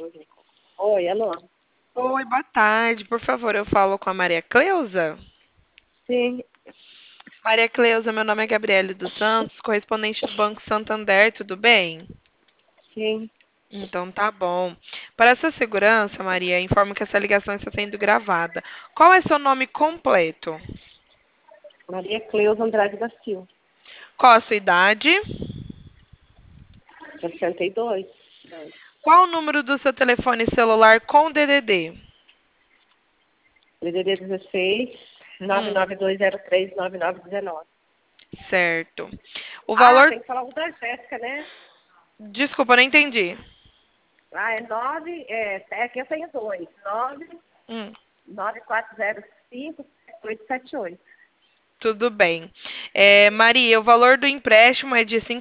Oi, alô? Oi, boa tarde. Por favor, eu falo com a Maria Cleusa. Sim, Maria Cleusa, meu nome é Gabriele dos Santos, correspondente do Banco Santander, tudo bem? sim. Então tá bom. Para sua segurança, Maria, informo que essa ligação está sendo gravada. Qual é seu nome completo? Maria Cleusa Andrade da Silva, Qual a sua idade? 62. Qual o número do seu telefone celular com DDD? DDD 16 Hum, 992039919. certo. O Ah, valor. tem que falar o da Jéssica, né? Desculpa, não entendi. Ah, é 9, aqui eu tenho dois. Hum. 99405-878. Tudo bem. Maria, o valor do empréstimo é de R$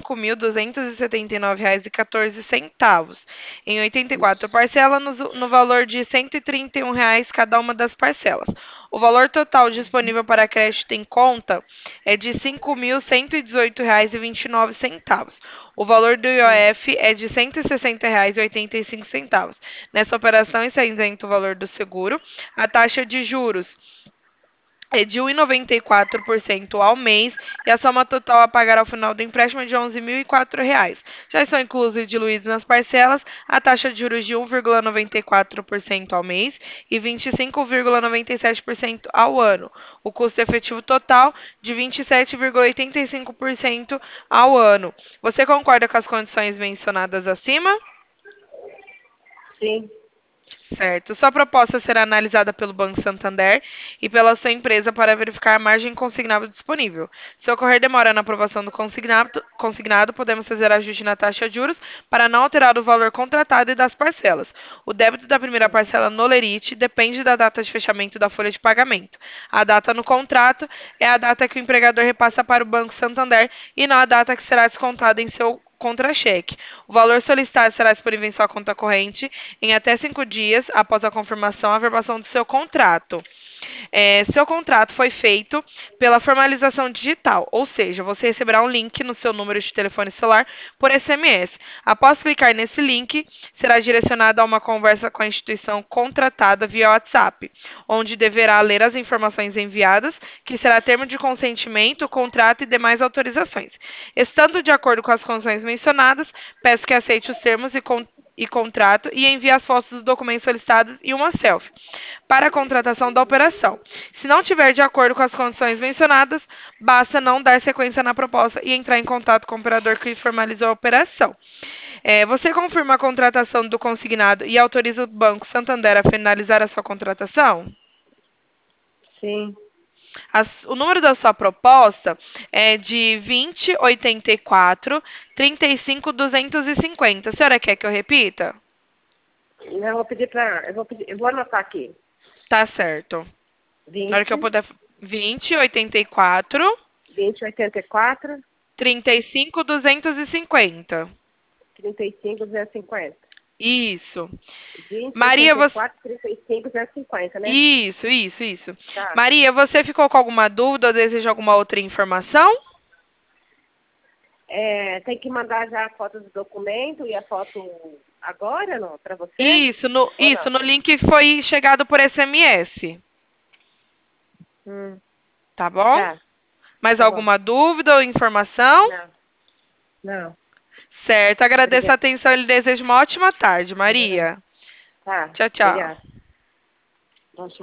5.279,14 em 84 Isso. parcelas no valor de R$ 131 cada uma das parcelas. O valor total disponível para crédito em conta é de R$ 5.118,29. O valor do IOF é de R$ 160,85. Nessa operação está isento o valor do seguro. A taxa de juros é de 1,94% ao mês e a soma total a pagar ao final do empréstimo é de R$ 11.004. Já estão inclusos e diluídos nas parcelas a taxa de juros de 1,94% ao mês e 25,97% ao ano. O custo efetivo total de 27,85% ao ano. Você concorda com as condições mencionadas acima? Sim. Certo. Sua proposta será analisada pelo Banco Santander e pela sua empresa para verificar a margem consignável disponível. Se ocorrer demora na aprovação do consignado, podemos fazer ajuste na taxa de juros para não alterar o valor contratado e das parcelas. O débito da primeira parcela no Lerite depende da data de fechamento da folha de pagamento. A data no contrato é a data que o empregador repassa para o Banco Santander e não a data que será descontada em seu contra-cheque. O valor solicitado será disponível em sua conta corrente em até 5 dias após a confirmação e averbação do seu contrato. Seu contrato foi feito pela formalização digital, ou seja, você receberá um link no seu número de telefone celular por SMS. Após clicar nesse link, será direcionado a uma conversa com a instituição contratada via WhatsApp, onde deverá ler as informações enviadas, que será termo de consentimento, contrato e demais autorizações. Estando de acordo com as condições mencionadas, peço que aceite os termos e contrato e envie as fotos dos documentos solicitados e uma selfie para a contratação da operação. Se não tiver de acordo com as condições mencionadas, basta não dar sequência na proposta e entrar em contato com o operador que formalizou a operação. Você confirma a contratação do consignado e autoriza o Banco Santander a finalizar a sua contratação? Sim. O número da sua proposta é de 2084 35250. A senhora quer que eu repita? Eu vou pedir para. Eu vou anotar aqui. Tá certo. Na hora que eu 20, puder. 2084 2084, 35250. 35, 250. Isso. 20, Maria, você. 84, 35, 250, né? Isso. Tá. Maria, você ficou com alguma dúvida ou deseja alguma outra informação? Tem que mandar já a foto do documento e a foto agora, não? Para você? Isso, no, Ou isso, não? no link foi chegado por SMS. Hum, Tá bom? tá, Mais tá bom. alguma dúvida ou informação? Não, não. Certo, agradeço a Obrigada. atenção e lhe desejo uma ótima tarde, Obrigada. Maria. Tá, Tchau, tchau. obrigada. Bom, tchau.